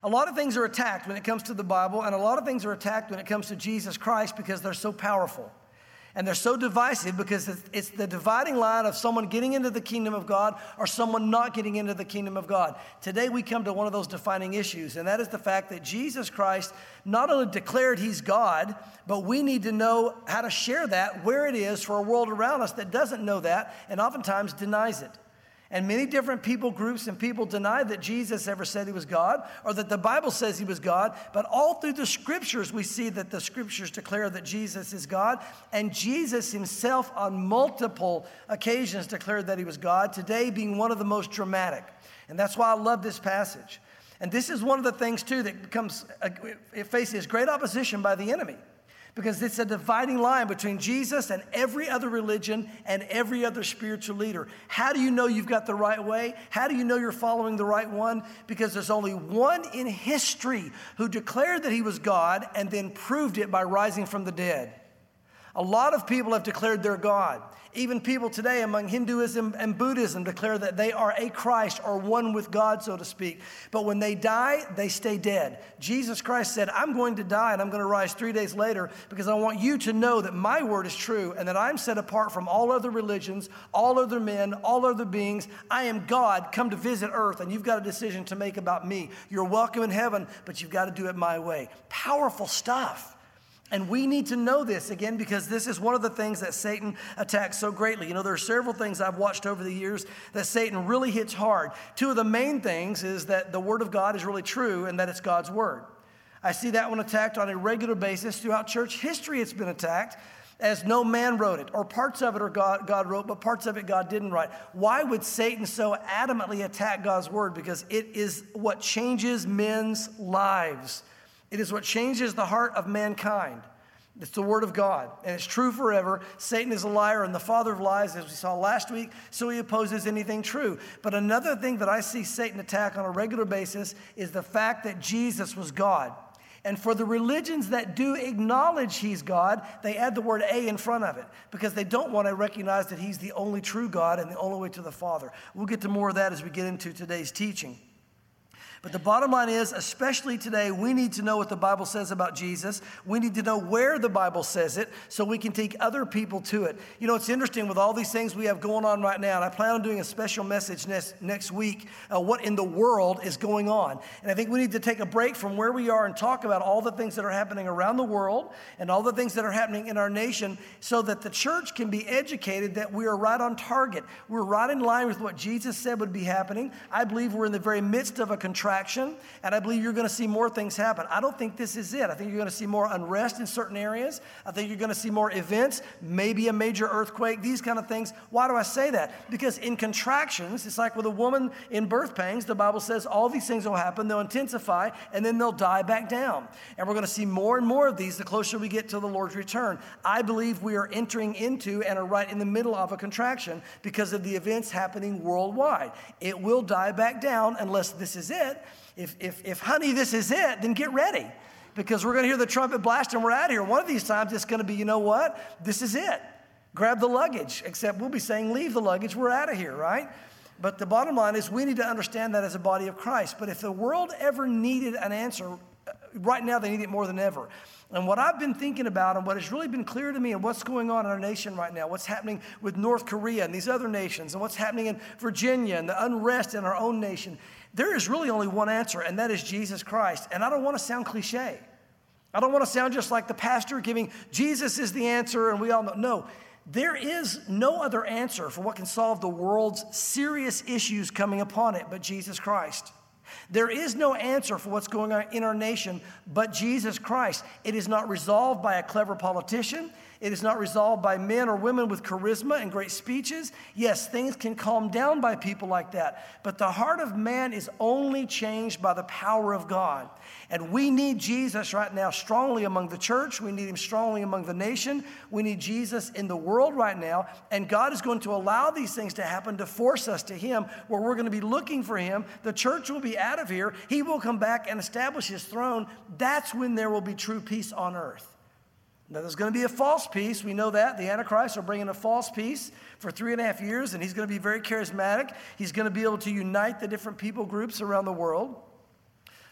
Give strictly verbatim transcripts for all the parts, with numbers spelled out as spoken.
A lot of things are attacked when it comes to the Bible, and a lot of things are attacked when it comes to Jesus Christ because they're so powerful. And they're so divisive because it's the dividing line of someone getting into the kingdom of God or someone not getting into the kingdom of God. Today we come to one of those defining issues, and that is the fact that Jesus Christ not only declared he's God, but we need to know how to share that where it is for a world around us that doesn't know that and oftentimes denies it. And many different people groups and people deny that Jesus ever said he was God or that the Bible says he was God. But all through the scriptures, we see that the scriptures declare that Jesus is God. And Jesus himself on multiple occasions declared that he was God, today being one of the most dramatic. And that's why I love this passage. And this is one of the things, too, that becomes, it faces great opposition by the enemy. Because it's a dividing line between Jesus and every other religion and every other spiritual leader. How do you know you've got the right way? How do you know you're following the right one? Because there's only one in history who declared that he was God and then proved it by rising from the dead. A lot of people have declared they're God. Even people today among Hinduism and Buddhism declare that they are a Christ or one with God, so to speak. But when they die, they stay dead. Jesus Christ said, I'm going to die and I'm going to rise three days later because I want you to know that my word is true and that I'm set apart from all other religions, all other men, all other beings. I am God, come to visit earth, and you've got a decision to make about me. You're welcome in heaven, but you've got to do it my way. Powerful stuff. And we need to know this, again, because this is one of the things that Satan attacks so greatly. You know, there are several things I've watched over the years that Satan really hits hard. Two of the main things is that the Word of God is really true and that it's God's Word. I see that one attacked on a regular basis. Throughout church history, it's been attacked as no man wrote it, or parts of it are God, God wrote, but parts of it God didn't write. Why would Satan so adamantly attack God's Word? Because it is what changes men's lives. It is what changes the heart of mankind. It's the Word of God, and it's true forever. Satan is a liar and the father of lies, as we saw last week, so he opposes anything true. But another thing that I see Satan attack on a regular basis is the fact that Jesus was God. And for the religions that do acknowledge he's God, they add the word a in front of it because they don't want to recognize that he's the only true God and the only way to the Father. We'll get to more of that as we get into today's teaching. But the bottom line is, especially today, we need to know what the Bible says about Jesus. We need to know where the Bible says it so we can take other people to it. You know, it's interesting with all these things we have going on right now, and I plan on doing a special message next, next week, uh, what in the world is going on. And I think we need to take a break from where we are and talk about all the things that are happening around the world and all the things that are happening in our nation so that the church can be educated that we are right on target. We're right in line with what Jesus said would be happening. I believe we're in the very midst of a contraction. And I believe you're going to see more things happen. I don't think this is it. I think you're going to see more unrest in certain areas. I think you're going to see more events, maybe a major earthquake, these kind of things. Why do I say that? Because in contractions, it's like with a woman in birth pangs, the Bible says all these things will happen, they'll intensify, and then they'll die back down. And we're going to see more and more of these the closer we get to the Lord's return. I believe we are entering into and are right in the middle of a contraction because of the events happening worldwide. It will die back down unless this is it. If, if, if, honey, this is it, then get ready because we're going to hear the trumpet blast and we're out of here. One of these times it's going to be, you know what? This is it. Grab the luggage, except we'll be saying, leave the luggage. We're out of here, right? But the bottom line is we need to understand that as a body of Christ. But if the world ever needed an answer, right now they need it more than ever. And what I've been thinking about and what has really been clear to me and what's going on in our nation right now, what's happening with North Korea and these other nations and what's happening in Virginia and the unrest in our own nation, there is really only one answer, and that is Jesus Christ. And I don't want to sound cliche. I don't want to sound just like the pastor giving Jesus is the answer and we all know. No, there is no other answer for what can solve the world's serious issues coming upon it but Jesus Christ. There is no answer for what's going on in our nation but Jesus Christ. It is not resolved by a clever politician. It is not resolved by men or women with charisma and great speeches. Yes, things can calm down by people like that. But the heart of man is only changed by the power of God. And we need Jesus right now strongly among the church. We need him strongly among the nation. We need Jesus in the world right now. And God is going to allow these things to happen to force us to him where we're going to be looking for him. The church will be out of here. He will come back and establish his throne. That's when there will be true peace on earth. Now, there's going to be a false peace. We know that. The Antichrist are bringing a false peace for three and a half years, and he's going to be very charismatic. He's going to be able to unite the different people groups around the world.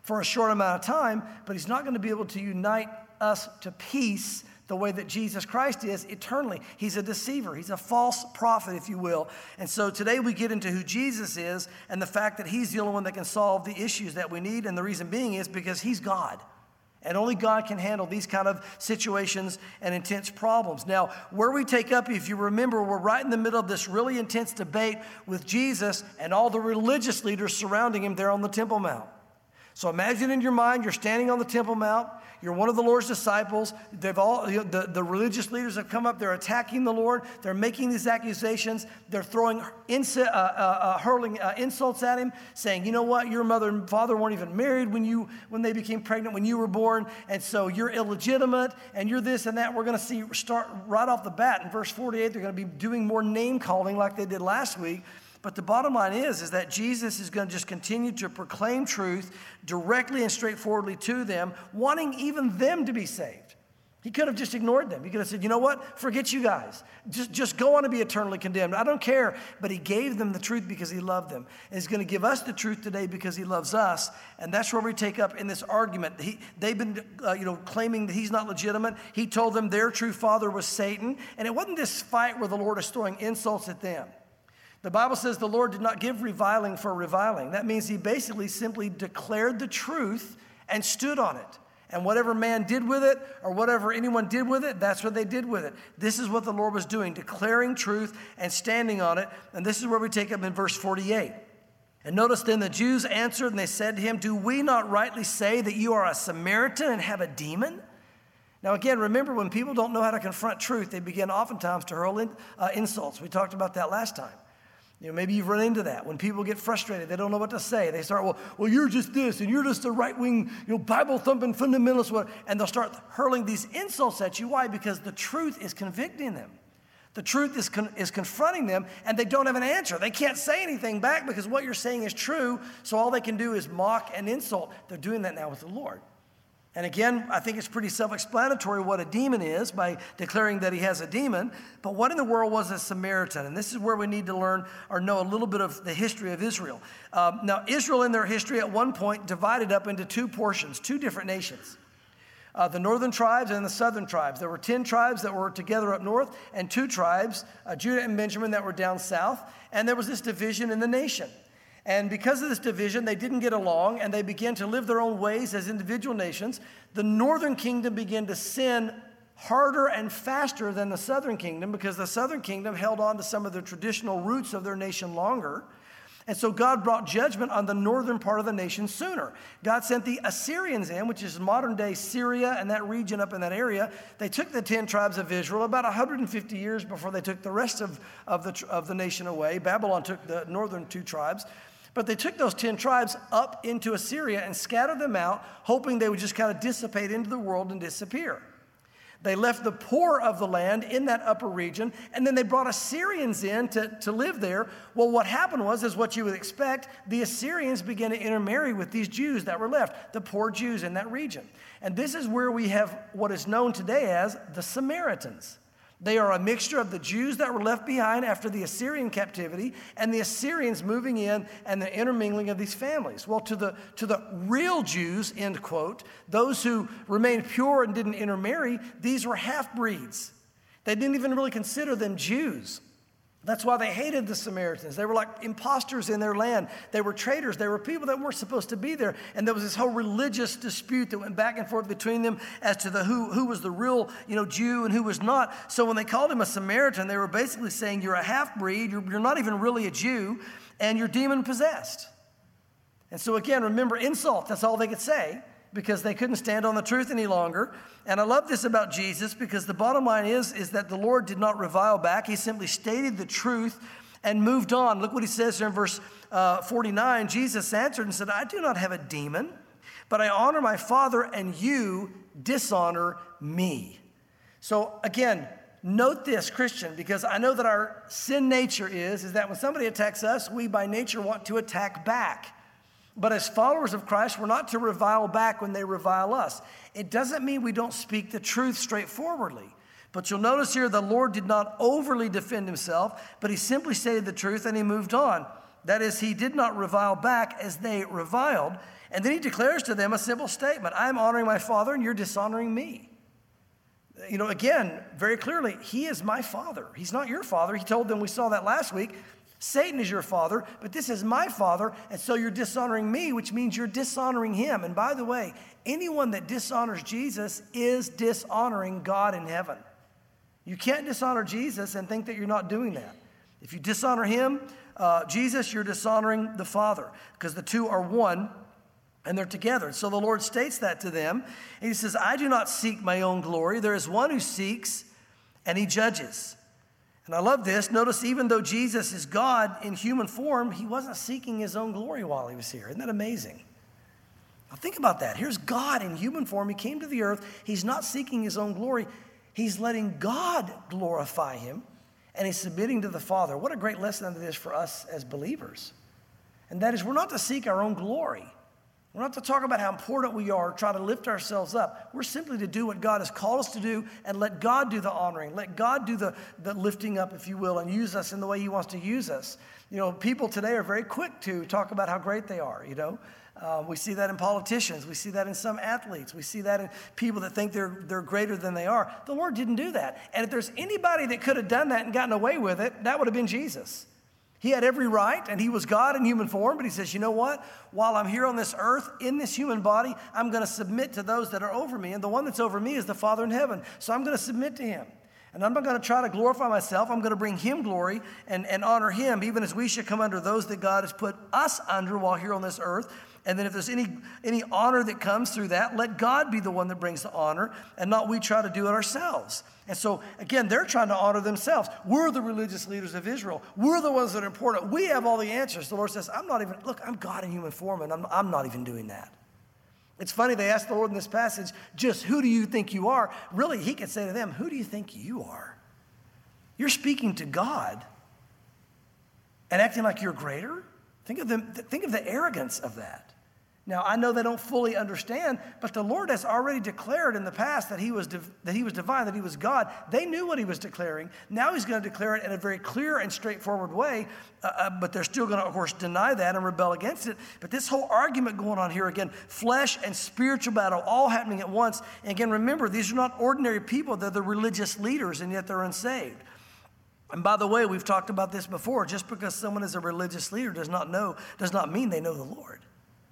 for a short amount of time, but he's not going to be able to unite us to peace the way that Jesus Christ is eternally. He's a deceiver. He's a false prophet, if you will. And so today we get into who Jesus is and the fact that he's the only one that can solve the issues that we need. And the reason being is because he's God. And only God can handle these kind of situations and intense problems. Now, where we take up, if you remember, we're right in the middle of this really intense debate with Jesus and all the religious leaders surrounding him there on the Temple Mount. So imagine in your mind, you're standing on the Temple Mount. You're one of the Lord's disciples. They've all, you know, the, the religious leaders have come up. They're attacking the Lord. They're making these accusations. They're throwing, ins- uh, uh, uh, hurling uh, insults at him, saying, you know what, your mother and father weren't even married when you when they became pregnant, when you were born, and so you're illegitimate, and you're this and that. We're going to see start right off the bat in verse forty-eight. They're going to be doing more name calling like they did last week. But the bottom line is, is that Jesus is going to just continue to proclaim truth directly and straightforwardly to them, wanting even them to be saved. He could have just ignored them. He could have said, you know what? Forget you guys. Just, just go on to be eternally condemned. I don't care. But he gave them the truth because he loved them. And he's going to give us the truth today because he loves us. And that's where we take up in this argument. He, they've been uh, you know, claiming that he's not legitimate. He told them their true father was Satan. And it wasn't this fight where the Lord is throwing insults at them. The Bible says the Lord did not give reviling for reviling. That means he basically simply declared the truth and stood on it. And whatever man did with it or whatever anyone did with it, that's what they did with it. This is what the Lord was doing, declaring truth and standing on it. And this is where we take up in verse forty-eight. And notice then the Jews answered and they said to him, do we not rightly say that you are a Samaritan and have a demon? Now again, remember when people don't know how to confront truth, they begin oftentimes to hurl in, uh, insults. We talked about that last time. You know, maybe you've run into that. When people get frustrated, they don't know what to say. They start, well, well, you're just this, and you're just a right-wing, you know, Bible-thumping fundamentalist, and they'll start hurling these insults at you. Why? Because the truth is convicting them. The truth is con- is confronting them, and they don't have an answer. They can't say anything back because what you're saying is true, so all they can do is mock and insult. They're doing that now with the Lord. And again, I think it's pretty self-explanatory what a demon is by declaring that he has a demon. But what in the world was a Samaritan? And this is where we need to learn or know a little bit of the history of Israel. Um, now, Israel in their history at one point divided up into two portions, two different nations. Uh, the northern tribes and the southern tribes. There were ten tribes that were together up north and two tribes, uh, Judah and Benjamin, that were down south. And there was this division in the nation. And because of this division, they didn't get along, and they began to live their own ways as individual nations. The northern kingdom began to sin harder and faster than the southern kingdom because the southern kingdom held on to some of the traditional roots of their nation longer. And so God brought judgment on the northern part of the nation sooner. God sent the Assyrians in, which is modern-day Syria and that region up in that area. They took the ten tribes of Israel about one hundred fifty years before they took the rest of, of, the, of the nation away. Babylon took the northern two tribes. But they took those ten tribes up into Assyria and scattered them out, hoping they would just kind of dissipate into the world and disappear. They left the poor of the land in that upper region, and then they brought Assyrians in to, to live there. Well, what happened was, is what you would expect, the Assyrians began to intermarry with these Jews that were left, the poor Jews in that region. And this is where we have what is known today as the Samaritans. They are a mixture of the Jews that were left behind after the Assyrian captivity and the Assyrians moving in and the intermingling of these families. Well, to the, to the real Jews, end quote, those who remained pure and didn't intermarry, these were half-breeds. They didn't even really consider them Jews. That's why they hated the Samaritans. They were like imposters in their land. They were traitors. They were people that weren't supposed to be there. And there was this whole religious dispute that went back and forth between them as to the who, who was the real, you know, Jew and who was not. So when they called him a Samaritan, they were basically saying you're a half-breed, you're, you're not even really a Jew, and you're demon-possessed. And so again, remember, insult, that's all they could say, because they couldn't stand on the truth any longer. And I love this about Jesus because the bottom line is, is that the Lord did not revile back. He simply stated the truth and moved on. Look what he says here in verse uh, forty-nine. Jesus answered and said, I do not have a demon, but I honor my Father, and you dishonor me. So again, note this, Christian, because I know that our sin nature is, is that when somebody attacks us, we by nature want to attack back. But as followers of Christ, we're not to revile back when they revile us. It doesn't mean we don't speak the truth straightforwardly. But you'll notice here the Lord did not overly defend himself, but he simply stated the truth and he moved on. That is, he did not revile back as they reviled. And then he declares to them a simple statement. I am honoring my Father and you're dishonoring me. You know, again, very clearly, he is my Father. He's not your father. He told them, we saw that last week, Satan is your father, but this is my Father, and so you're dishonoring me, which means you're dishonoring him. And by the way, anyone that dishonors Jesus is dishonoring God in heaven. You can't dishonor Jesus and think that you're not doing that. If you dishonor him, uh, Jesus, you're dishonoring the Father, because the two are one and they're together. So the Lord states that to them. And he says, I do not seek my own glory. There is one who seeks and he judges. And I love this. Notice, even though Jesus is God in human form, he wasn't seeking his own glory while he was here. Isn't that amazing? Now think about that. Here's God in human form. He came to the earth. He's not seeking his own glory. He's letting God glorify him, and he's submitting to the Father. What a great lesson that is for us as believers. And that is, we're not to seek our own glory. We're not to talk about how important we are, try to lift ourselves up. We're simply to do what God has called us to do and let God do the honoring. Let God do the, the lifting up, if you will, and use us in the way he wants to use us. You know, people today are very quick to talk about how great they are, you know. Uh, we see that in politicians. We see that in some athletes. We see that in people that think they're, they're greater than they are. The Lord didn't do that. And if there's anybody that could have done that and gotten away with it, that would have been Jesus. He had every right, and he was God in human form, but he says, you know what? While I'm here on this earth, in this human body, I'm going to submit to those that are over me, and the one that's over me is the Father in heaven. So I'm going to submit to him. And I'm not going to try to glorify myself. I'm going to bring him glory and, and honor him, even as we should come under those that God has put us under while here on this earth. And then if there's any, any honor that comes through that, let God be the one that brings the honor and not we try to do it ourselves. And so, again, they're trying to honor themselves. We're the religious leaders of Israel. We're the ones that are important. We have all the answers. The Lord says, I'm not even, look, I'm God in human form, and I'm, I'm not even doing that. It's funny, they asked the Lord in this passage, just who do you think you are? Really, he could say to them, who do you think you are? You're speaking to God and acting like you're greater? Think of the, think of the arrogance of that. Now, I know they don't fully understand, but the Lord has already declared in the past that he was div- that he was divine, that he was God. They knew what he was declaring. Now he's going to declare it in a very clear and straightforward way, uh, uh, but they're still going to, of course, deny that and rebel against it. But this whole argument going on here, again, flesh and spiritual battle all happening at once. And again, remember, these are not ordinary people. They're the religious leaders, and yet they're unsaved. And by the way, we've talked about this before. Just because someone is a religious leader does not know, does not mean they know the Lord.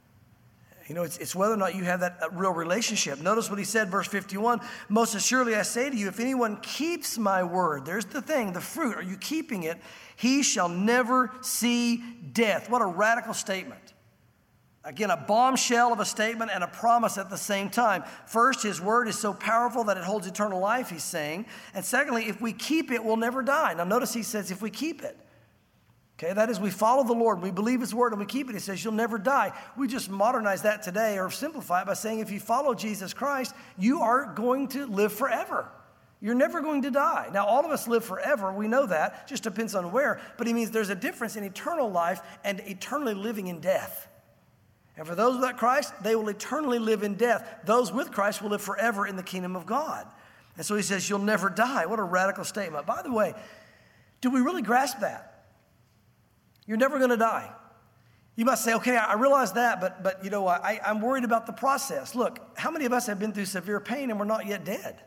You know, it's, it's whether or not you have that real relationship. Notice what he said, verse fifty-one, most assuredly I say to you, if anyone keeps my word, there's the thing, the fruit, are you keeping it? He shall never see death. What a radical statement. Again, a bombshell of a statement and a promise at the same time. First, his word is so powerful that it holds eternal life, he's saying. And secondly, if we keep it, we'll never die. Now notice he says, if we keep it. Okay, that is, we follow the Lord, we believe his word, and we keep it. He says, you'll never die. We just modernize that today or simplify it by saying, if you follow Jesus Christ, you are going to live forever. You're never going to die. Now, all of us live forever. We know that. Just depends on where. But he means there's a difference in eternal life and eternally living in death. And for those without Christ, they will eternally live in death. Those with Christ will live forever in the kingdom of God. And so he says, you'll never die. What a radical statement. By the way, do we really grasp that? You're never going to die. You must say, okay, I realize that, but, but you know, I, I'm worried about the process. Look, how many of us have been through severe pain and we're not yet dead?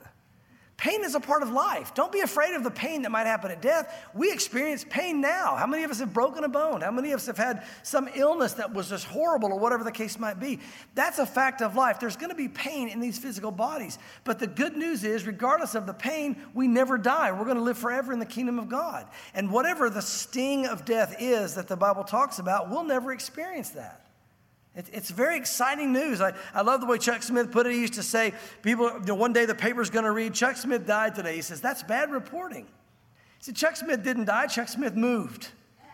Pain is a part of life. Don't be afraid of the pain that might happen at death. We experience pain now. How many of us have broken a bone? How many of us have had some illness that was just horrible or whatever the case might be? That's a fact of life. There's going to be pain in these physical bodies. But the good news is, regardless of the pain, we never die. We're going to live forever in the kingdom of God. And whatever the sting of death is that the Bible talks about, we'll never experience that. It's very exciting news. I, I love the way Chuck Smith put it. He used to say, people, you know, one day the paper's going to read, Chuck Smith died today. He says, that's bad reporting. He said, Chuck Smith didn't die. Chuck Smith moved.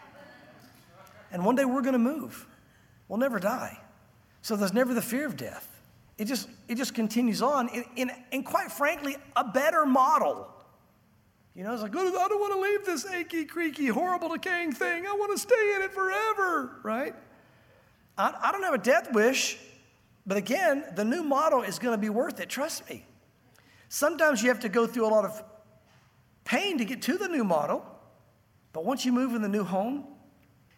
And one day we're going to move. We'll never die. So there's never the fear of death. It just, it just continues on in, in, in, quite frankly, a better model. You know, it's like, oh, I don't want to leave this achy, creaky, horrible, decaying thing. I want to stay in it forever, right? I don't have a death wish, but again, the new model is going to be worth it. Trust me. Sometimes you have to go through a lot of pain to get to the new model, but once you move in the new home,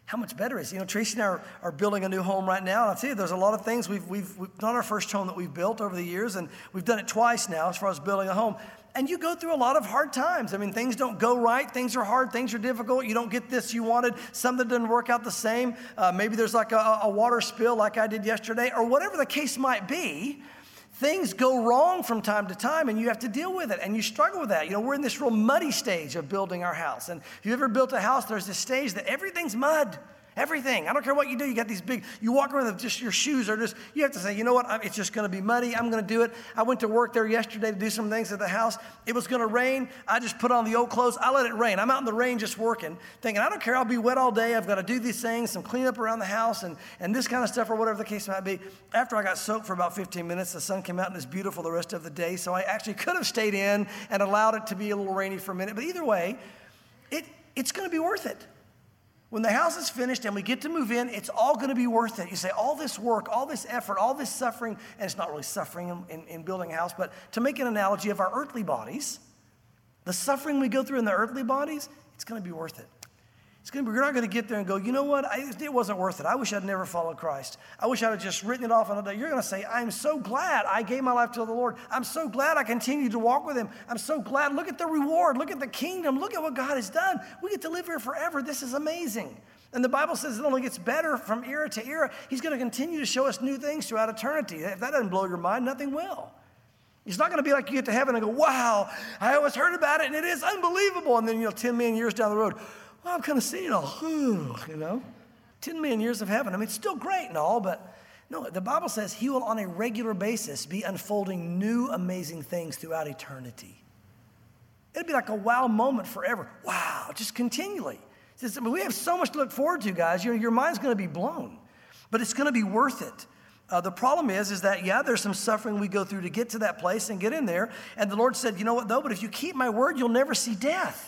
how much better is it? You know, Tracy and I are, are building a new home right now, and I'll tell you, there's a lot of things. We've, we've, we've done our first home that we've built over the years, and we've done it twice now as far as building a home. And you go through a lot of hard times. I mean, things don't go right. Things are hard. Things are difficult. You don't get this you wanted. Something doesn't work out the same. Uh, maybe there's like a, a water spill like I did yesterday, or whatever the case might be. Things go wrong from time to time, and you have to deal with it, and you struggle with that. You know, we're in this real muddy stage of building our house. And if you've ever built a house, there's this stage that everything's mud. Everything. I don't care what you do. You got these big, you walk around with just your shoes are just, you have to say, you know what, it's just going to be muddy. I'm going to do it. I went to work there yesterday to do some things at the house. It was going to rain. I just put on the old clothes. I let it rain. I'm out in the rain just working, thinking, I don't care. I'll be wet all day. I've got to do these things, some cleanup around the house and, and this kind of stuff or whatever the case might be. After I got soaked for about fifteen minutes, the sun came out and it's beautiful the rest of the day. So I actually could have stayed in and allowed it to be a little rainy for a minute. But either way, it it's going to be worth it. When the house is finished and we get to move in, it's all going to be worth it. You say, all this work, all this effort, all this suffering, and it's not really suffering in, in, in building a house, but to make an analogy of our earthly bodies, the suffering we go through in the earthly bodies, it's going to be worth it. It's going to be, you're not going to get there and go, you know what, I, it wasn't worth it. I wish I'd never followed Christ. I wish I'd have just written it off on a day. You're going to say, I'm so glad I gave my life to the Lord. I'm so glad I continue to walk with him. I'm so glad. Look at the reward. Look at the kingdom. Look at what God has done. We get to live here forever. This is amazing. And the Bible says it only gets better from era to era. He's going to continue to show us new things throughout eternity. If that doesn't blow your mind, nothing will. It's not going to be like you get to heaven and go, wow, I always heard about it and it is unbelievable. And then, you know, ten million years down the road, well, I'm kind of seeing it all, you know. ten million years of heaven. I mean, it's still great and all, but no, the Bible says he will on a regular basis be unfolding new amazing things throughout eternity. It'll be like a wow moment forever. Wow, just continually. I mean, we have so much to look forward to, guys. Your, your mind's going to be blown, but it's going to be worth it. Uh, the problem is, is that, yeah, there's some suffering we go through to get to that place and get in there. And the Lord said, you know what, though, but if you keep my word, you'll never see death.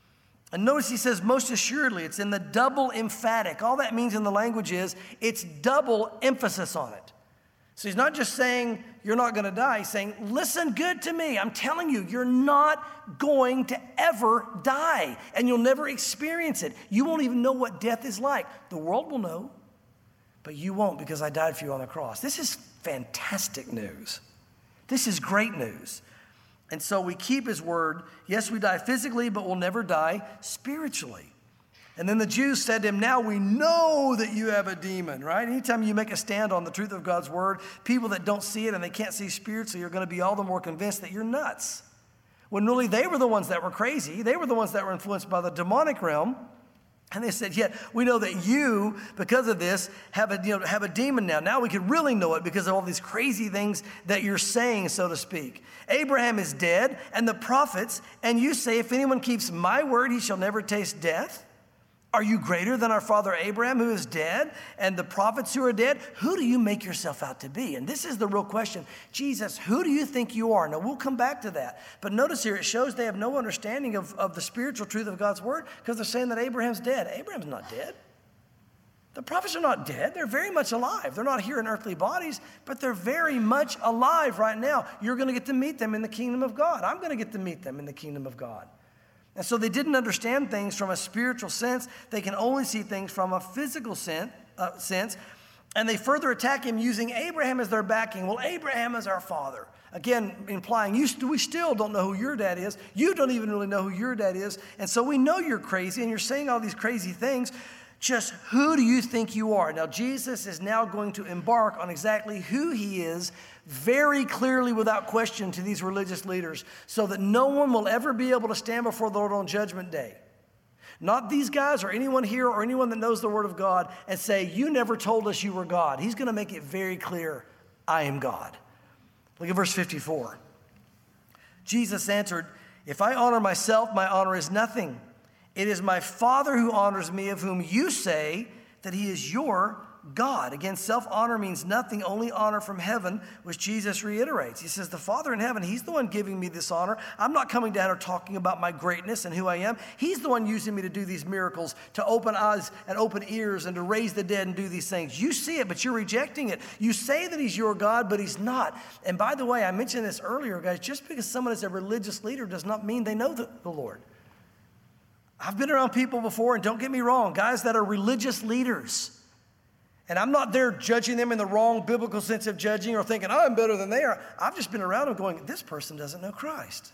And notice he says, most assuredly, it's in the double emphatic. All that means in the language is it's double emphasis on it. So he's not just saying you're not going to die. He's saying, listen good to me. I'm telling you, you're not going to ever die, and you'll never experience it. You won't even know what death is like. The world will know, but you won't because I died for you on the cross. This is fantastic news. This is great news. And so we keep his word. Yes, we die physically, but we'll never die spiritually. And then the Jews said to him, now we know that you have a demon, right? Anytime you make a stand on the truth of God's word, people that don't see it and they can't see spiritually are going to be all the more convinced that you're nuts. When really they were the ones that were crazy. They were the ones that were influenced by the demonic realm. And they said, yet we know that you, because of this, have a, you know, have a demon now. Now we can really know it because of all these crazy things that you're saying, so to speak. Abraham is dead and the prophets, and you say, if anyone keeps my word, he shall never taste death. Are you greater than our father Abraham, who is dead, and the prophets who are dead? Who do you make yourself out to be? And this is the real question. Jesus, who do you think you are? Now, we'll come back to that. But notice here, it shows they have no understanding of, of the spiritual truth of God's word because they're saying that Abraham's dead. Abraham's not dead. The prophets are not dead. They're very much alive. They're not here in earthly bodies, but they're very much alive right now. You're going to get to meet them in the kingdom of God. I'm going to get to meet them in the kingdom of God. And so they didn't understand things from a spiritual sense. They can only see things from a physical sense. Uh, sense. And they further attack him using Abraham as their backing. Well, Abraham is our father. Again, implying you st- we still don't know who your dad is. You don't even really know who your dad is. And so we know you're crazy and you're saying all these crazy things. Just who do you think you are? Now, Jesus is now going to embark on exactly who he is very clearly without question to these religious leaders so that no one will ever be able to stand before the Lord on Judgment Day. Not these guys or anyone here or anyone that knows the Word of God and say, you never told us you were God. He's going to make it very clear, I am God. Look at verse fifty-four. Jesus answered, if I honor myself, my honor is nothing. It is my Father who honors me, of whom you say that he is your God. Again, self-honor means nothing, only honor from heaven, which Jesus reiterates. He says, the Father in heaven, he's the one giving me this honor. I'm not coming down or talking about my greatness and who I am. He's the one using me to do these miracles, to open eyes and open ears and to raise the dead and do these things. You see it, but you're rejecting it. You say that he's your God, but he's not. And by the way, I mentioned this earlier, guys, just because someone is a religious leader does not mean they know the, the Lord. I've been around people before, and don't get me wrong, guys that are religious leaders. And I'm not there judging them in the wrong biblical sense of judging or thinking, oh, I'm better than they are. I've just been around them going, this person doesn't know Christ.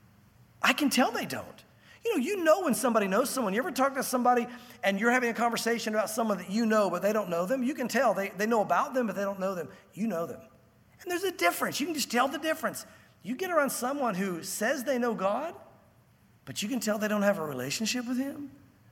I can tell they don't. You know, you know when somebody knows someone. You ever talk to somebody and you're having a conversation about someone that you know, but they don't know them? You can tell. They, they know about them, but they don't know them. You know them. And there's a difference. You can just tell the difference. You get around someone who says they know God, but you can tell they don't have a relationship with him.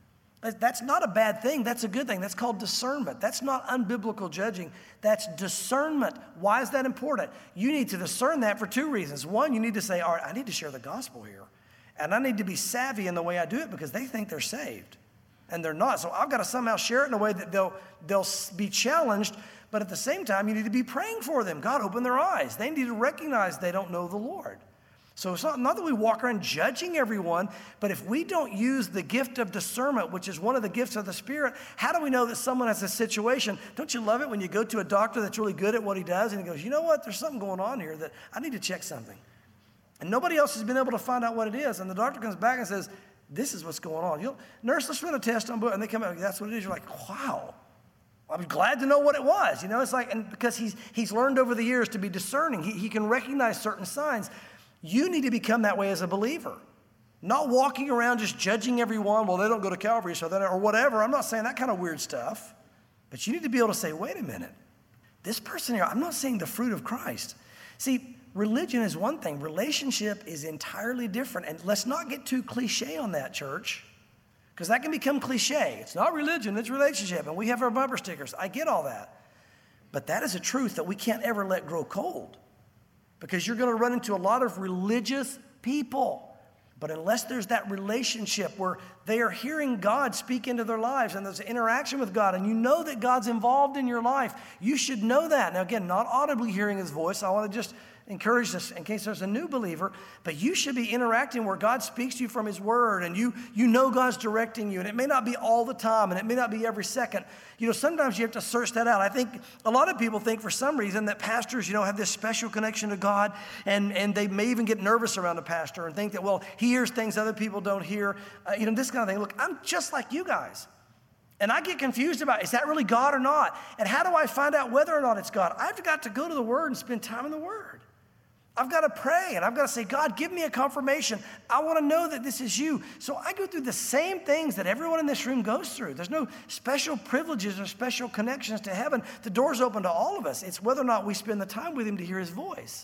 That's not a bad thing. That's a good thing. That's called discernment. That's not unbiblical judging. That's discernment. Why is that important? You need to discern that for two reasons. One, you need to say, all right, I need to share the gospel here. And I need to be savvy in the way I do it because they think they're saved. And they're not. So I've got to somehow share it in a way that they'll, they'll be challenged. But at the same time, you need to be praying for them. God, open their eyes. They need to recognize they don't know the Lord. So it's not, not that we walk around judging everyone, but if we don't use the gift of discernment, which is one of the gifts of the Spirit, how do we know that someone has a situation? Don't you love it when you go to a doctor that's really good at what he does and he goes, you know what, there's something going on here that I need to check something. And nobody else has been able to find out what it is. And the doctor comes back and says, this is what's going on. You know, nurse, let's run a test on book. And they come out, that's what it is. You're like, wow. I'm glad to know what it was. You know, it's like, and because he's, he's learned over the years to be discerning. He, he can recognize certain signs. You need to become that way as a believer. Not walking around just judging everyone. Well, they don't go to Calvary, so that, or whatever. I'm not saying that kind of weird stuff. But you need to be able to say, wait a minute. This person here, I'm not saying the fruit of Christ. See, religion is one thing. Relationship is entirely different. And let's not get too cliche on that, church. Because that can become cliche. It's not religion, it's relationship. And we have our bumper stickers. I get all that. But that is a truth that we can't ever let grow cold. Because you're going to run into a lot of religious people. But unless there's that relationship where they are hearing God speak into their lives and there's an interaction with God and you know that God's involved in your life, you should know that. Now, again, not audibly hearing his voice. I want to just encourage this in case there's a new believer, but you should be interacting where God speaks to you from his word and you, you know God's directing you. And it may not be all the time and it may not be every second. You know, sometimes you have to search that out. I think a lot of people think for some reason that pastors, you know, have this special connection to God and, and they may even get nervous around a pastor and think that, well, he hears things other people don't hear. Uh, you know, this kind of thing. Look, I'm just like you guys. And I get confused about, is that really God or not? And how do I find out whether or not it's God? I've got to go to the Word and spend time in the Word. I've got to pray and I've got to say, God, give me a confirmation. I want to know that this is you. So I go through the same things that everyone in this room goes through. There's no special privileges or special connections to heaven. The door's open to all of us. It's whether or not we spend the time with him to hear his voice.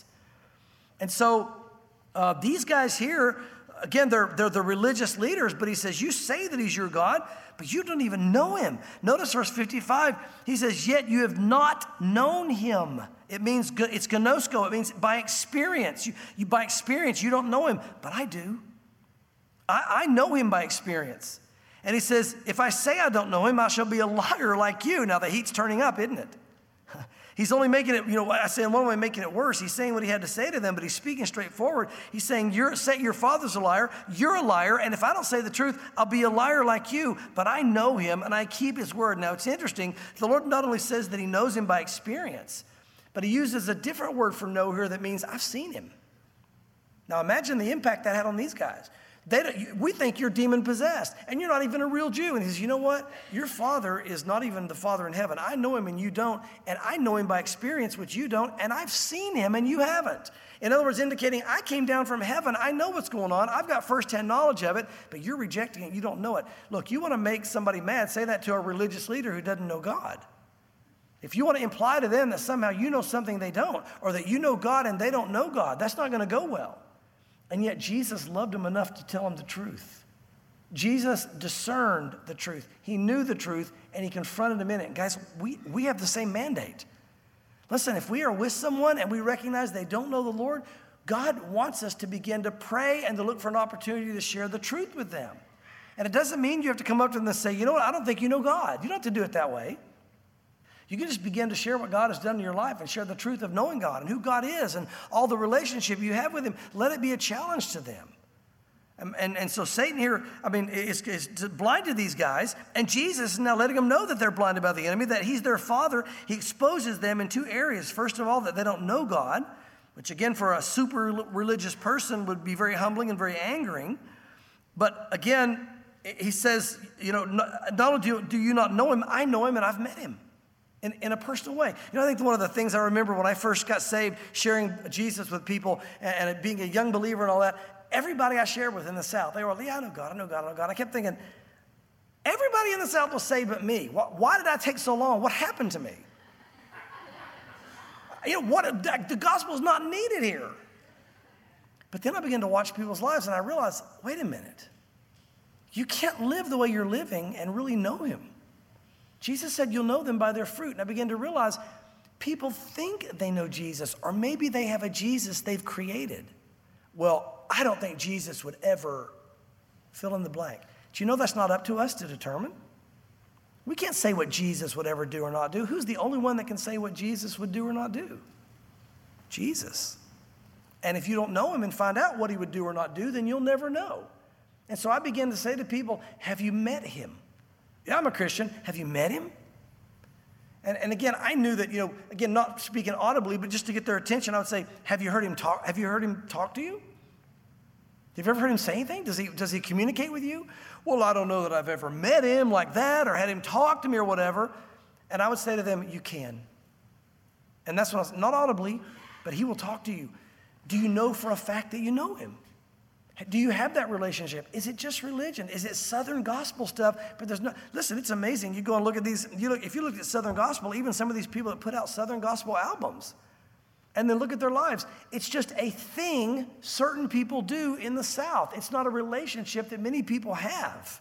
And so uh, these guys here, again, they're, they're the religious leaders, but he says, you say that he's your God, but you don't even know him. Notice verse fifty-five, he says, yet you have not known him. It means, it's gnosko, it means by experience. You, you by experience, you don't know him, but I do. I, I know him by experience. And he says, if I say I don't know him, I shall be a liar like you. Now the heat's turning up, isn't it? He's only making it, you know, I say in one way making it worse. He's saying what he had to say to them, but he's speaking straightforward. He's saying, you're, say your father's a liar, you're a liar, and if I don't say the truth, I'll be a liar like you, but I know him and I keep his word. Now it's interesting, the Lord not only says that he knows him by experience, but he uses a different word for know here that means I've seen him. Now imagine the impact that had on these guys. They don't, we think you're demon possessed and you're not even a real Jew. And he says, you know what? Your father is not even the Father in heaven. I know him and you don't. And I know him by experience, which you don't. And I've seen him and you haven't. In other words, indicating I came down from heaven. I know what's going on. I've got firsthand knowledge of it, but you're rejecting it. You don't know it. Look, you want to make somebody mad, say that to a religious leader who doesn't know God. If you want to imply to them that somehow you know something they don't, or that you know God and they don't know God, that's not going to go well. And yet Jesus loved them enough to tell them the truth. Jesus discerned the truth. He knew the truth, and he confronted them in it. Guys, we, we have the same mandate. Listen, if we are with someone and we recognize they don't know the Lord, God wants us to begin to pray and to look for an opportunity to share the truth with them. And it doesn't mean you have to come up to them and say, you know what, I don't think you know God. You don't have to do it that way. You can just begin to share what God has done in your life and share the truth of knowing God and who God is and all the relationship you have with him. Let it be a challenge to them. And, and, and so Satan here, I mean, is, is blinded these guys. And Jesus is now letting them know that they're blinded by the enemy, that he's their father. He exposes them in two areas. First of all, that they don't know God, which again, for a super religious person would be very humbling and very angering. But again, he says, you know, not only do you, do you not know him, I know him and I've met him in, in a personal way. You know, I think one of the things I remember when I first got saved, sharing Jesus with people and, and being a young believer and all that, everybody I shared with in the South, they were like, yeah, I know God, I know God, I know God. I kept thinking, everybody in the South was saved but me. Why, why did I take so long? What happened to me? You know, what, the gospel is not needed here. But then I began to watch people's lives and I realized, wait a minute. You can't live the way you're living and really know him. Jesus said you'll know them by their fruit. And I began to realize people think they know Jesus, or maybe they have a Jesus they've created. Well, I don't think Jesus would ever fill in the blank. Do you know that's not up to us to determine? We can't say what Jesus would ever do or not do. Who's the only one that can say what Jesus would do or not do? Jesus. And if you don't know him and find out what he would do or not do, then you'll never know. And so I began to say to people, have you met him? Yeah, I'm a Christian. Have you met him? And, and again, I knew that, you know, again, not speaking audibly, but just to get their attention, I would say, have you heard him talk? Have you heard him talk to you? Have you ever heard him say anything? Does he, does he communicate with you? Well, I don't know that I've ever met him like that or had him talk to me or whatever. And I would say to them, you can. And that's what I was, not audibly, but he will talk to you. Do you know for a fact that you know him? Do you have that relationship? Is it just religion? Is it Southern gospel stuff? But there's no, listen, it's amazing. You go and look at these, you look, if you look at Southern gospel, even some of these people that put out Southern gospel albums, and then look at their lives. It's just a thing certain people do in the South. It's not a relationship that many people have.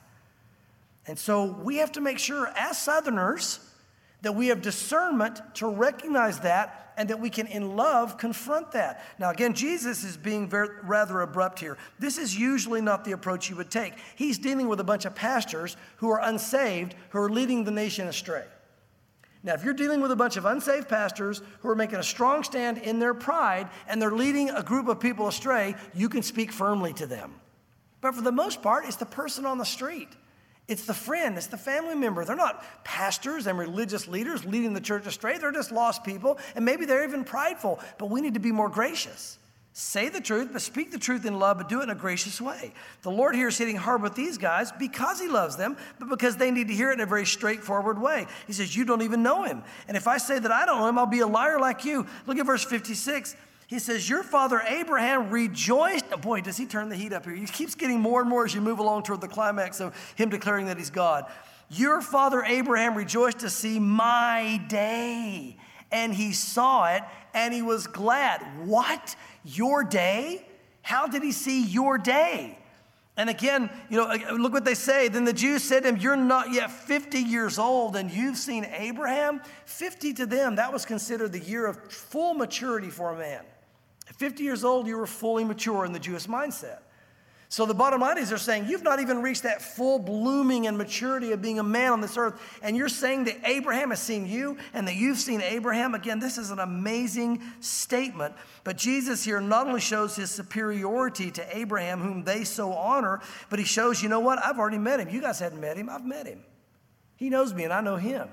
And so we have to make sure as Southerners that we have discernment to recognize that and that we can, in love, confront that. Now, again, Jesus is being very, rather abrupt here. This is usually not the approach you would take. He's dealing with a bunch of pastors who are unsaved, who are leading the nation astray. Now, if you're dealing with a bunch of unsaved pastors who are making a strong stand in their pride and they're leading a group of people astray, you can speak firmly to them. But for the most part, it's the person on the street. It's the friend, it's the family member. They're not pastors and religious leaders leading the church astray. They're just lost people, and maybe they're even prideful. But we need to be more gracious. Say the truth, but speak the truth in love, but do it in a gracious way. The Lord here is hitting hard with these guys because he loves them, but because they need to hear it in a very straightforward way. He says, you don't even know him. And if I say that I don't know him, I'll be a liar like you. Look at verse fifty-six. He says, your father Abraham rejoiced. Oh boy, does he turn the heat up here. He keeps getting more and more as you move along toward the climax of him declaring that he's God. Your father Abraham rejoiced to see my day, and he saw it, and he was glad. What? Your day? How did he see your day? And again, you know, look what they say. Then the Jews said to him, you're not yet fifty years old and you've seen Abraham? fifty to them, that was considered the year of full maturity for a man. At fifty years old, you were fully mature in the Jewish mindset. So the bottom line is they're saying, you've not even reached that full blooming and maturity of being a man on this earth, and you're saying that Abraham has seen you and that you've seen Abraham. Again, this is an amazing statement. But Jesus here not only shows his superiority to Abraham, whom they so honor, but he shows, you know what? I've already met him. You guys hadn't met him. I've met him. He knows me and I know him.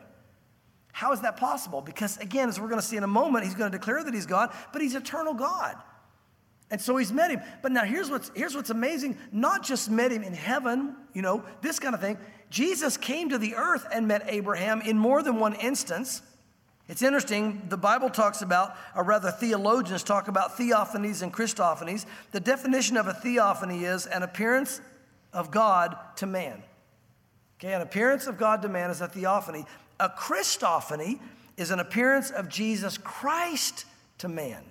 How is that possible? Because again, as we're going to see in a moment, he's going to declare that he's God, but he's eternal God. And so he's met him. But now here's what's, here's what's amazing. Not just met him in heaven, you know, this kind of thing. Jesus came to the earth and met Abraham in more than one instance. It's interesting. The Bible talks about, or rather theologians talk about theophanies and Christophanies. The definition of a theophany is an appearance of God to man. Okay, an appearance of God to man is a theophany. A Christophany is an appearance of Jesus Christ to man.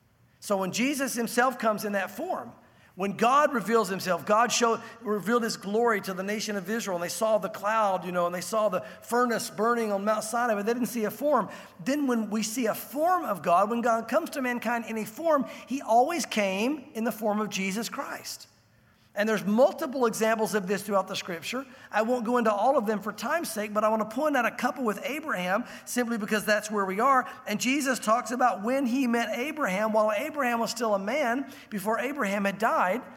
So when Jesus himself comes in that form, when God reveals himself, God showed, revealed his glory to the nation of Israel, and they saw the cloud, you know, and they saw the furnace burning on Mount Sinai, but they didn't see a form. Then when we see a form of God, when God comes to mankind in a form, he always came in the form of Jesus Christ. And there's multiple examples of this throughout the scripture. I won't go into all of them for time's sake, but I want to point out a couple with Abraham simply because that's where we are. And Jesus talks about when he met Abraham, while Abraham was still a man, before Abraham had died.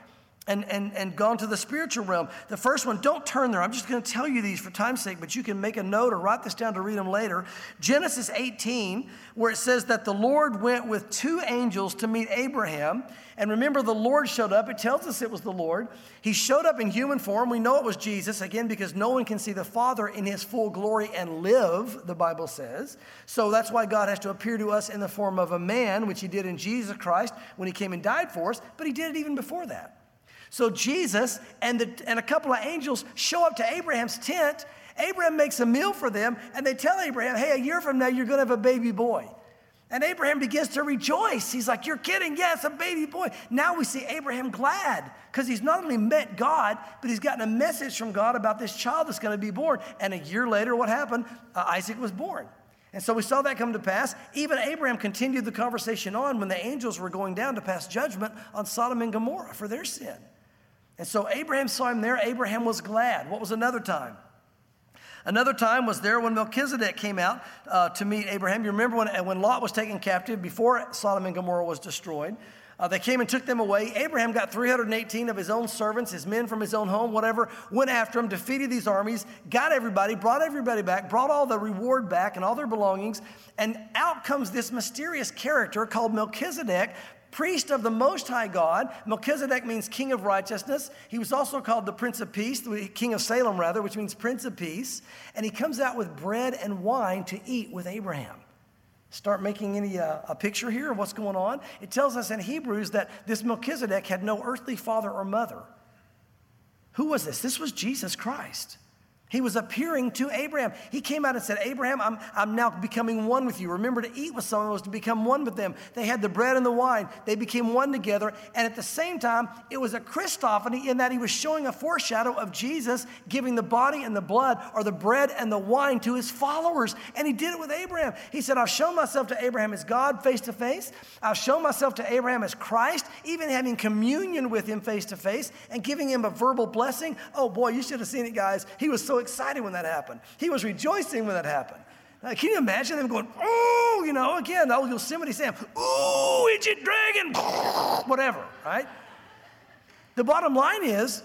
and, and, and gone to the spiritual realm. The first one, don't turn there. I'm just going to tell you these for time's sake, but you can make a note or write this down to read them later. Genesis eighteen, where it says that the Lord went with two angels to meet Abraham. And remember, the Lord showed up. It tells us it was the Lord. He showed up in human form. We know it was Jesus, again, because no one can see the Father in his full glory and live, the Bible says. So that's why God has to appear to us in the form of a man, which he did in Jesus Christ when he came and died for us, but he did it even before that. So Jesus and, the, and a couple of angels show up to Abraham's tent. Abraham makes a meal for them, and they tell Abraham, hey, a year from now, you're going to have a baby boy. And Abraham begins to rejoice. He's like, you're kidding? Yeah, it's a baby boy. Now we see Abraham glad because he's not only met God, but he's gotten a message from God about this child that's going to be born. And a year later, what happened? Uh, Isaac was born. And so we saw that come to pass. Even Abraham continued the conversation on when the angels were going down to pass judgment on Sodom and Gomorrah for their sin. And so Abraham saw him there. Abraham was glad. What was another time? Another time was there when Melchizedek came out uh, to meet Abraham. You remember when, when Lot was taken captive before Sodom and Gomorrah was destroyed. Uh, they came and took them away. Abraham got three hundred eighteen of his own servants, his men from his own home, whatever, went after them, defeated these armies, got everybody, brought everybody back, brought all the reward back and all their belongings. And out comes this mysterious character called Melchizedek, priest of the Most High God. Melchizedek means king of righteousness. He was also called the Prince of Peace, the king of Salem rather, which means Prince of Peace. And he comes out with bread and wine to eat with Abraham. Start making any uh, a picture here of what's going on. It tells us in Hebrews that this Melchizedek had no earthly father or mother. Who was this? This was Jesus Christ. He was appearing to Abraham. He came out and said, Abraham, I'm, I'm now becoming one with you. Remember, to eat with someone was to become one with them. They had the bread and the wine. They became one together. And at the same time, it was a Christophany in that he was showing a foreshadow of Jesus giving the body and the blood or the bread and the wine to his followers. And he did it with Abraham. He said, I've shown myself to Abraham as God face to face. I've shown myself to Abraham as Christ, even having communion with him face to face and giving him a verbal blessing. Oh boy, you should have seen it, guys. He was so excited when that happened. He was rejoicing when that happened. Now, can you imagine them going, oh, you know, again, the old Yosemite Sam, ooh, Ancient Dragon, whatever, right? The bottom line is,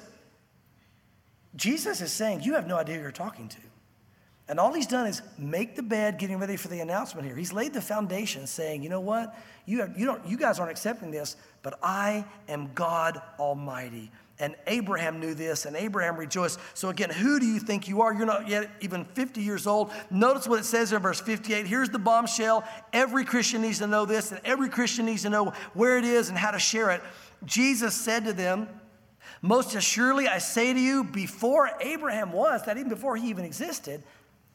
Jesus is saying, you have no idea who you're talking to. And all he's done is make the bed, getting ready for the announcement here. He's laid the foundation saying, you know what? You, have, you, don't, you guys aren't accepting this, but I am God Almighty. And Abraham knew this, and Abraham rejoiced. So again, who do you think you are? You're not yet even fifty years old. Notice what it says in verse fifty-eight. Here's the bombshell. Every Christian needs to know this, and every Christian needs to know where it is and how to share it. Jesus said to them, most assuredly I say to you, before Abraham was, that even before he even existed,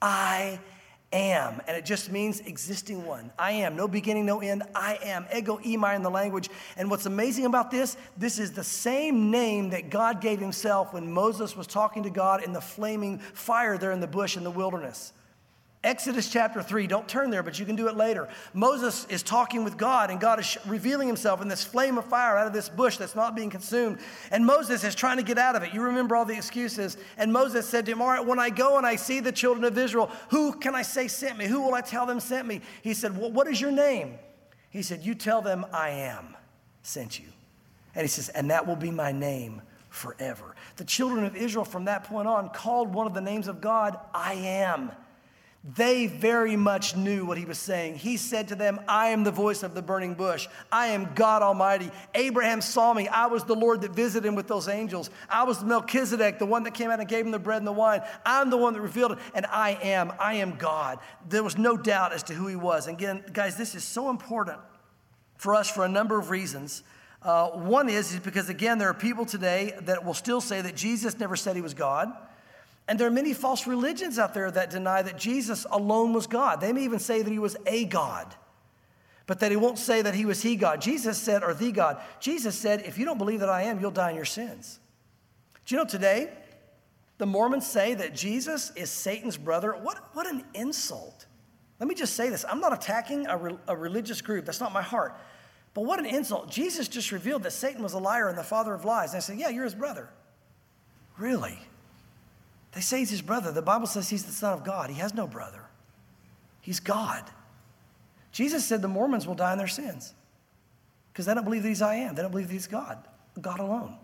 I am. And it just means existing one. I am. No beginning, no end. I am. Ego eimi in the language. And what's amazing about this, this is the same name that God gave himself when Moses was talking to God in the flaming fire there in the bush in the wilderness. Exodus chapter three, don't turn there, but you can do it later. Moses is talking with God, and God is revealing himself in this flame of fire out of this bush that's not being consumed. And Moses is trying to get out of it. You remember all the excuses. And Moses said to him, all right, when I go and I see the children of Israel, who can I say sent me? Who will I tell them sent me? He said, well, what is your name? He said, you tell them I am sent you. And he says, and that will be my name forever. The children of Israel from that point on called one of the names of God, I am. They very much knew what he was saying. He said to them, I am the voice of the burning bush. I am God Almighty. Abraham saw me. I was the Lord that visited him with those angels. I was Melchizedek, the one that came out and gave him the bread and the wine. I'm the one that revealed it, and I am. I am God. There was no doubt as to who he was. And again, guys, this is so important for us for a number of reasons. Uh, one is, is because, again, there are people today that will still say that Jesus never said he was God. And there are many false religions out there that deny that Jesus alone was God. They may even say that he was a God, but that he won't say that he was he God. Jesus said, or the God. Jesus said, if you don't believe that I am, you'll die in your sins. Do you know today, the Mormons say that Jesus is Satan's brother? What, what an insult. Let me just say this. I'm not attacking a, re, a religious group. That's not my heart. But what an insult. Jesus just revealed that Satan was a liar and the father of lies. And I said, yeah, you're his brother. Really? They say he's his brother. The Bible says he's the Son of God. He has no brother. He's God. Jesus said the Mormons will die in their sins because they don't believe that he's I am. They don't believe that he's God, God alone.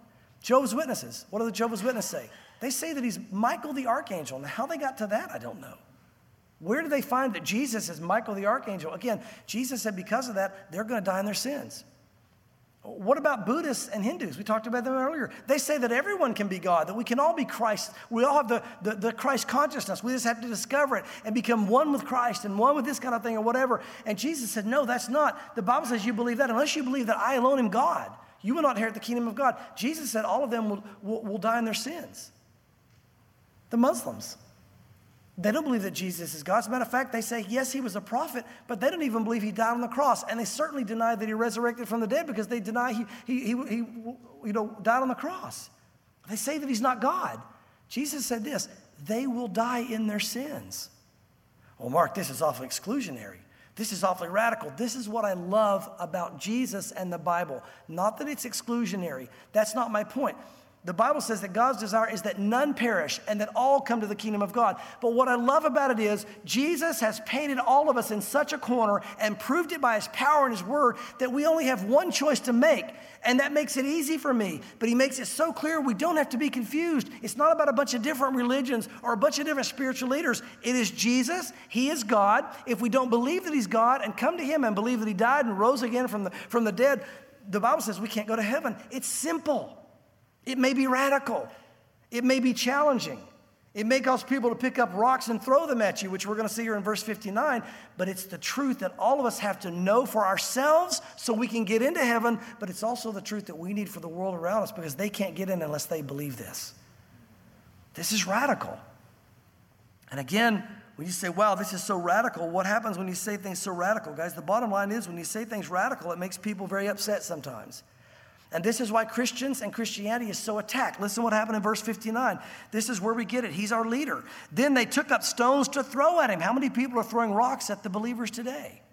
Jehovah's Witnesses, what do the Jehovah's Witnesses say? They say that he's Michael the Archangel. Now, how they got to that, I don't know. Where do they find that Jesus is Michael the Archangel? Again, Jesus said because of that, they're going to die in their sins. What about Buddhists and Hindus? We talked about them earlier. They say that everyone can be God, that we can all be Christ. We all have the, the, the Christ consciousness. We just have to discover it and become one with Christ and one with this kind of thing or whatever. And Jesus said, no, that's not. The Bible says you believe that. Unless you believe that I alone am God, you will not inherit the kingdom of God. Jesus said all of them will, will, will die in their sins. The Muslims, they don't believe that Jesus is God. As a matter of fact, they say, yes, he was a prophet, but they don't even believe he died on the cross. And they certainly deny that he resurrected from the dead because they deny he, he, he, he you know, died on the cross. They say that he's not God. Jesus said this, they will die in their sins. Well, Mark, this is awfully exclusionary. This is awfully radical. This is what I love about Jesus and the Bible. Not that it's exclusionary. That's not my point. The Bible says that God's desire is that none perish and that all come to the kingdom of God. But what I love about it is Jesus has painted all of us in such a corner and proved it by his power and his word that we only have one choice to make. And that makes it easy for me. But he makes it so clear we don't have to be confused. It's not about a bunch of different religions or a bunch of different spiritual leaders. It is Jesus. He is God. If we don't believe that he's God and come to him and believe that he died and rose again from the, from the dead, the Bible says we can't go to heaven. It's simple. It may be radical. It may be challenging. It may cause people to pick up rocks and throw them at you, which we're going to see here in verse fifty-nine. But it's the truth that all of us have to know for ourselves so we can get into heaven. But it's also the truth that we need for the world around us because they can't get in unless they believe this. This is radical. And again, when you say, wow, this is so radical, what happens when you say things so radical? Guys, the bottom line is when you say things radical, it makes people very upset sometimes. And this is why Christians and Christianity is so attacked. Listen what happened in verse fifty-nine. This is where we get it. He's our leader. Then they took up stones to throw at him. How many people are throwing rocks at the believers today?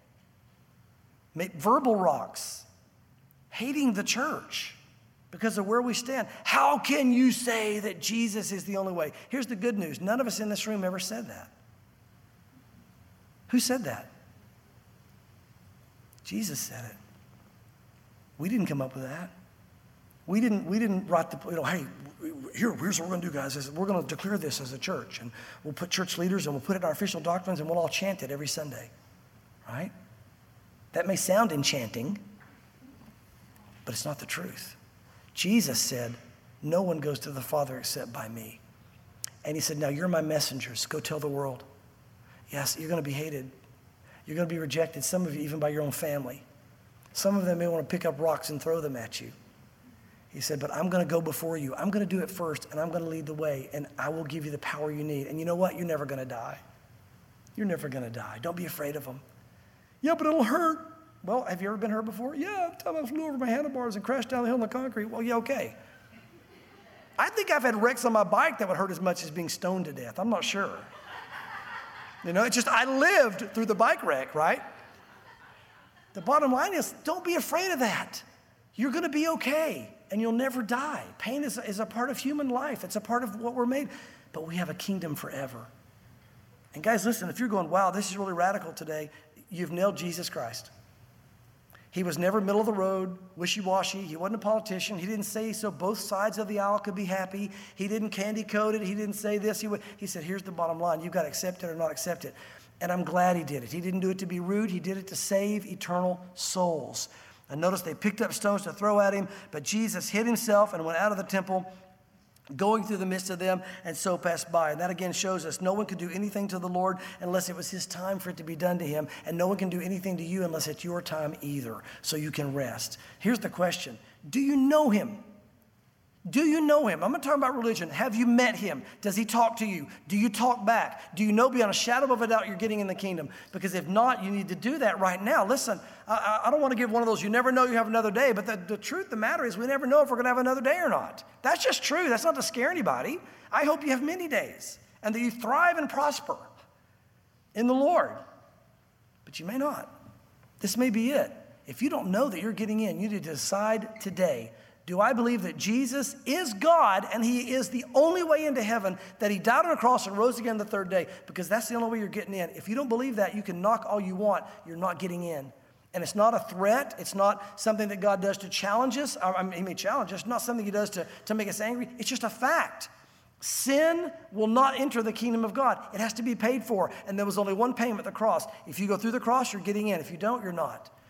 Verbal rocks. Hating the church because of where we stand. How can you say that Jesus is the only way? Here's the good news. None of us in this room ever said that. Who said that? Jesus said it. We didn't come up with that. We didn't, we didn't write the, you know, hey, here, here's what we're going to do, guys. Is we're going to declare this as a church, and we'll put church leaders, and we'll put it in our official doctrines, and we'll all chant it every Sunday, right? That may sound enchanting, but it's not the truth. Jesus said, no one goes to the Father except by me. And he said, now you're my messengers. Go tell the world. Yes, you're going to be hated. You're going to be rejected, some of you even by your own family. Some of them may want to pick up rocks and throw them at you. He said, but I'm going to go before you. I'm going to do it first, and I'm going to lead the way, and I will give you the power you need. And you know what? You're never going to die. You're never going to die. Don't be afraid of them. Yeah, but it'll hurt. Well, have you ever been hurt before? Yeah, the time I flew over my handlebars and crashed down the hill in the concrete. Well, yeah, okay. I think I've had wrecks on my bike that would hurt as much as being stoned to death. I'm not sure. You know, it's just I lived through the bike wreck, right? The bottom line is, don't be afraid of that. You're going to be okay, and you'll never die. Pain is, is a part of human life. It's a part of what we're made. But we have a kingdom forever. And guys, listen, if you're going, wow, this is really radical today, you've nailed Jesus Christ. He was never middle of the road, wishy-washy. He wasn't a politician. He didn't say so both sides of the aisle could be happy. He didn't candy coat it. He didn't say this. He, would, he said, here's the bottom line. You've got to accept it or not accept it. And I'm glad he did it. He didn't do it to be rude. He did it to save eternal souls. And notice they picked up stones to throw at him, but Jesus hid himself and went out of the temple, going through the midst of them, and so passed by. And that again shows us no one could do anything to the Lord unless it was his time for it to be done to him. And no one can do anything to you unless it's your time either, so you can rest. Here's the question. Do you know him? Do you know him? I'm not talking about religion. Have you met him? Does he talk to you? Do you talk back? Do you know beyond a shadow of a doubt you're getting in the kingdom? Because if not, you need to do that right now. Listen, I, I don't want to give one of those, you never know you have another day, but the, the truth of the matter is we never know if we're going to have another day or not. That's just true. That's not to scare anybody. I hope you have many days and that you thrive and prosper in the Lord. But you may not. This may be it. If you don't know that you're getting in, you need to decide today, do I believe that Jesus is God and he is the only way into heaven, that he died on a cross and rose again the third day? Because that's the only way you're getting in. If you don't believe that, you can knock all you want. You're not getting in. And it's not a threat. It's not something that God does to challenge us. I mean, he may challenge us. It's not something he does to, to make us angry. It's just a fact. Sin will not enter the kingdom of God. It has to be paid for. And there was only one payment, the cross. If you go through the cross, you're getting in. If you don't, you're not.